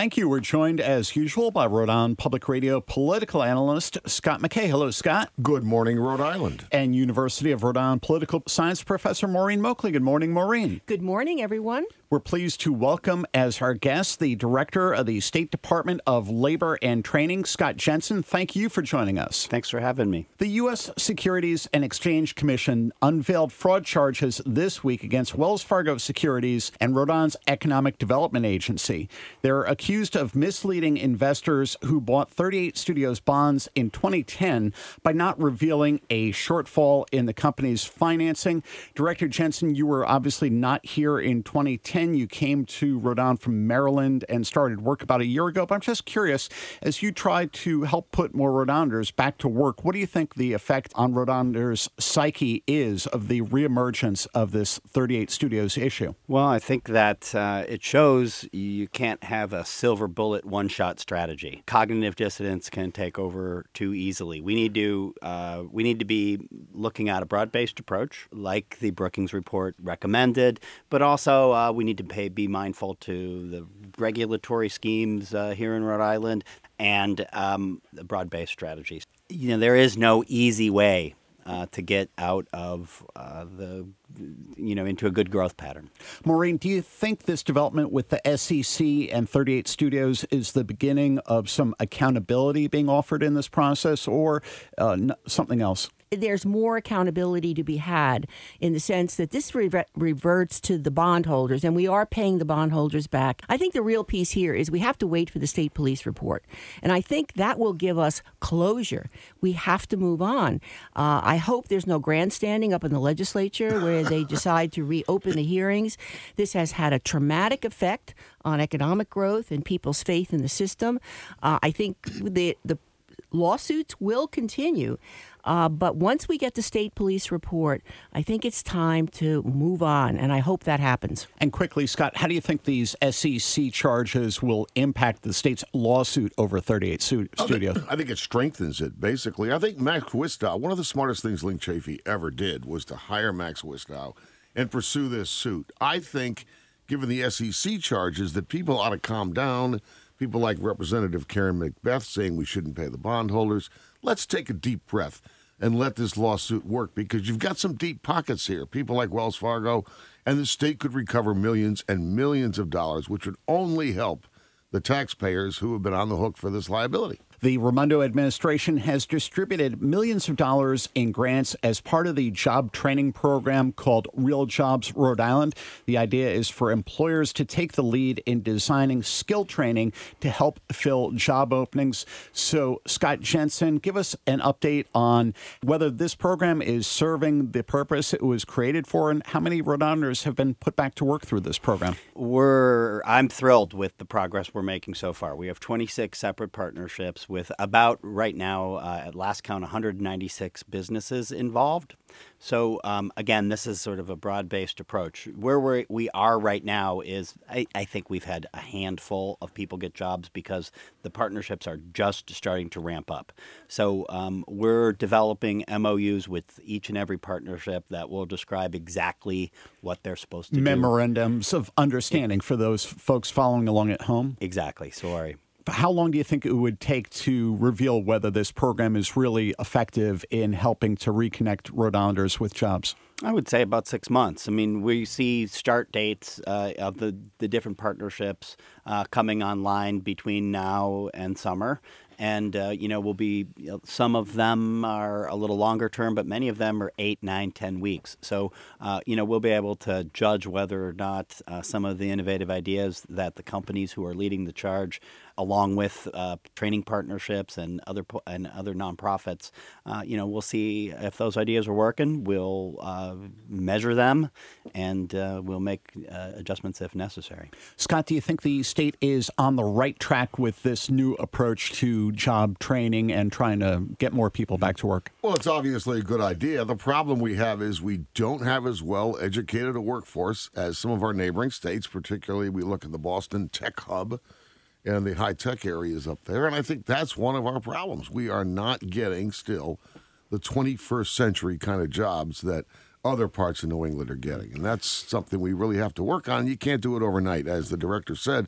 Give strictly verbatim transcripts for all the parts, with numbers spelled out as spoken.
Thank you. We're joined, as usual, by Rhode Island Public Radio political analyst Scott McKay. Hello, Scott. Good morning, Rhode Island. And University of Rhode Island political science professor Maureen Moakley. Good morning, Maureen. Good morning, everyone. We're pleased to welcome as our guest the Director of the State Department of Labor and Training, Scott Jensen. Thank you for joining us. Thanks for having me. The U S Securities and Exchange Commission unveiled fraud charges this week against Wells Fargo Securities and Rhode Island's Economic Development Agency. They're accused of misleading investors who bought thirty-eight Studios bonds in twenty ten by not revealing a shortfall in the company's financing. Director Jensen, you were obviously not here in twenty ten. You came to Rhode Island from Maryland and started work about a year ago. But I'm just curious, as you try to help put more Rhode Islanders back to work, what do you think the effect on Rhode Islanders' psyche is of the reemergence of this thirty-eight Studios issue? Well, I think that uh, it shows you can't have a silver bullet one-shot strategy. Cognitive dissonance can take over too easily. We need to uh, we need to be looking at a broad-based approach, like the Brookings report recommended, but also uh, we need to pay, be mindful to the regulatory schemes uh, here in Rhode Island and um, the broad-based strategies. You know, there is no easy way Uh, to get out of uh, the, you know, into a good growth pattern. Maureen, do you think this development with the S E C and thirty-eight Studios is the beginning of some accountability being offered in this process, or uh, n- something else? There's more accountability to be had in the sense that this re- reverts to the bondholders, and we are paying the bondholders back. I think the real piece here is we have to wait for the state police report, and I think that will give us closure. We have to move on. Uh, I hope there's no grandstanding up in the legislature where they decide to reopen the hearings. This has had a traumatic effect on economic growth and people's faith in the system. Uh, I think the the lawsuits will continue. Uh, but once we get the state police report, I think it's time to move on, and I hope that happens. And quickly, Scott, how do you think these S E C charges will impact the state's lawsuit over thirty-eight stu- Studios? I think, I think it strengthens it, basically. I think Max Wistow, one of the smartest things Link Chafee ever did was to hire Max Wistow and pursue this suit. I think, given the S E C charges, that people ought to calm down. People like Representative Karen McBeth saying we shouldn't pay the bondholders. Let's take a deep breath and let this lawsuit work, because you've got some deep pockets here. People like Wells Fargo, and the state could recover millions and millions of dollars, which would only help the taxpayers who have been on the hook for this liability. The Raimondo administration has distributed millions of dollars in grants as part of the job training program called Real Jobs Rhode Island. The idea is for employers to take the lead in designing skill training to help fill job openings. So, Scott Jensen, give us an update on whether this program is serving the purpose it was created for, and how many Rhode Islanders have been put back to work through this program. We're I'm thrilled with the progress we're making so far. We have twenty-six separate partnerships with about, right now, uh, at last count, one hundred ninety-six businesses involved. So, um, again, this is sort of a broad-based approach. Where we're, we are right now is, I, I think we've had a handful of people get jobs because the partnerships are just starting to ramp up. So um, we're developing M O Us with each and every partnership that will describe exactly what they're supposed to do. Memorandums of understanding for those folks following along at home? Exactly. Sorry. How long do you think it would take to reveal whether this program is really effective in helping to reconnect Rhode Islanders with jobs? I would say about six months. I mean, we see start dates uh, of the, the different partnerships uh, coming online between now and summer. And, uh, you know, will be you know, some of them are a little longer term, but many of them are eight, nine, ten weeks. So, uh, you know, we'll be able to judge whether or not uh, some of the innovative ideas that the companies who are leading the charge, along with uh, training partnerships and other and other nonprofits, uh, you know, we'll see if those ideas are working. We'll uh, measure them, and uh, we'll make uh, adjustments if necessary. Scott, do you think the state is on the right track with this new approach to job training and trying to get more people back to work? Well, it's obviously a good idea. The problem we have is we don't have as well educated a workforce as some of our neighboring states, particularly we look at the Boston Tech Hub and the high-tech areas up there, and I think that's one of our problems. We are not getting still the twenty-first century kind of jobs that other parts of New England are getting, and that's something we really have to work on. You can't do it overnight. As the director said,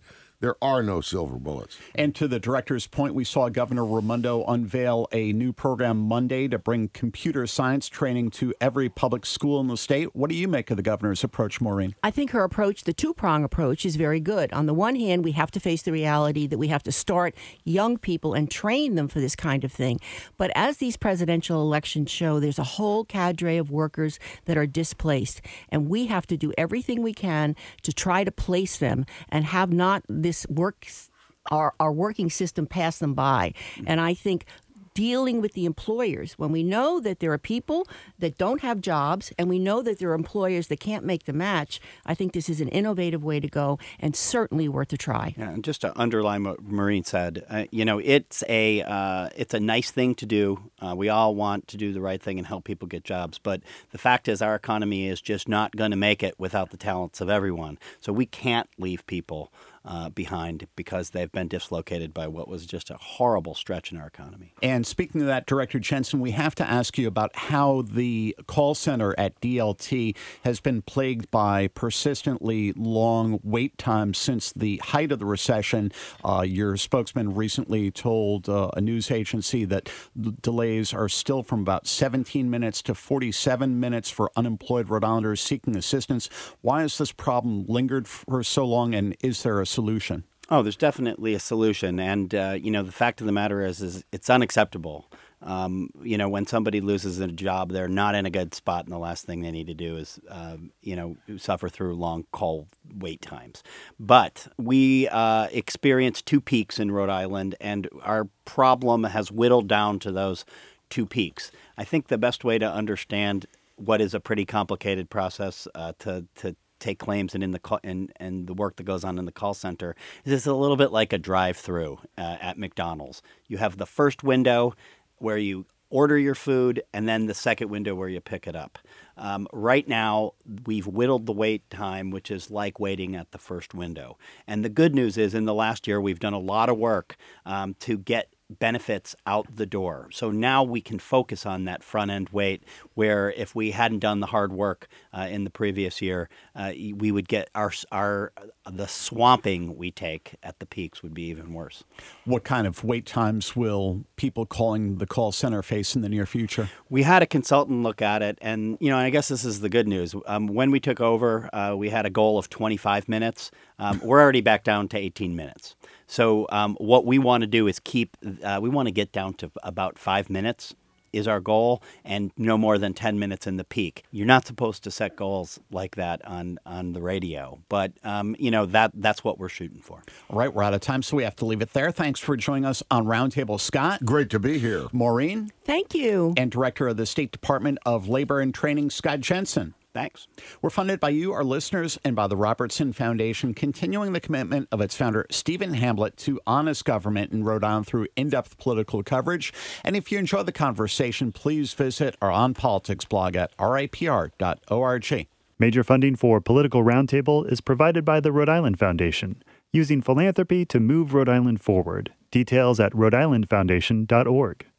There are no silver bullets. And to the director's point, we saw Governor Raimondo unveil a new program Monday to bring computer science training to every public school in the state. What do you make of the governor's approach, Maureen? I think her approach, the two-prong approach, is very good. On the one hand, we have to face the reality that we have to start young people and train them for this kind of thing. But as these presidential elections show, there's a whole cadre of workers that are displaced, and we have to do everything we can to try to place them and have not this work, our, our working system pass them by. And I think dealing with the employers, when we know that there are people that don't have jobs and we know that there are employers that can't make the match, I think this is an innovative way to go and certainly worth a try. Yeah, and just to underline what Maureen said, uh, you know, it's a uh, it's a nice thing to do. Uh, we all want to do the right thing and help people get jobs, but the fact is our economy is just not going to make it without the talents of everyone. So we can't leave people Uh, behind because they've been dislocated by what was just a horrible stretch in our economy. And speaking of that, Director Jensen, we have to ask you about how the call center at D L T has been plagued by persistently long wait times since the height of the recession. Uh, your spokesman recently told uh, a news agency that the delays are still from about seventeen minutes to forty-seven minutes for unemployed Rhode Islanders seeking assistance. Why has this problem lingered for so long, and is there a solution? Oh, there's definitely a solution. And, uh, you know, the fact of the matter is, is it's unacceptable. Um, you know, when somebody loses a job, they're not in a good spot. And the last thing they need to do is, uh, you know, suffer through long call wait times. But we uh, experienced two peaks in Rhode Island, and our problem has whittled down to those two peaks. I think the best way to understand what is a pretty complicated process uh, to, to take claims and in the call, and, and the work that goes on in the call center is it's a little bit like a drive-through uh, at McDonald's. You have the first window where you order your food, and then the second window where you pick it up. Um, right now, we've whittled the wait time, which is like waiting at the first window. And the good news is, in the last year, we've done a lot of work um, to get benefits out the door. So now we can focus on that front end wait, where if we hadn't done the hard work uh, in the previous year, uh, we would get our our the swamping we take at the peaks would be even worse. What kind of wait times will people calling the call center face in the near future? We had a consultant look at it, and you know, I guess this is the good news. Um, when we took over, uh, we had a goal of twenty-five minutes. Um, we're already back down to eighteen minutes. So um, what we want to do is keep, uh, we want to get down to about five minutes is our goal, and no more than ten minutes in the peak. You're not supposed to set goals like that on, on the radio, but um, you know that that's what we're shooting for. All right, we're out of time, so we have to leave it there. Thanks for joining us on Roundtable, Scott. Great to be here. Maureen. Thank you. And Director of the State Department of Labor and Training, Scott Jensen. Thanks. We're funded by you, our listeners, and by the Robertson Foundation, continuing the commitment of its founder, Stephen Hamblett, to honest government in Rhode Island through in-depth political coverage. And if you enjoy the conversation, please visit our On Politics blog at R I P R dot org. Major funding for Political Roundtable is provided by the Rhode Island Foundation, using philanthropy to move Rhode Island forward. Details at rhode island foundation dot org.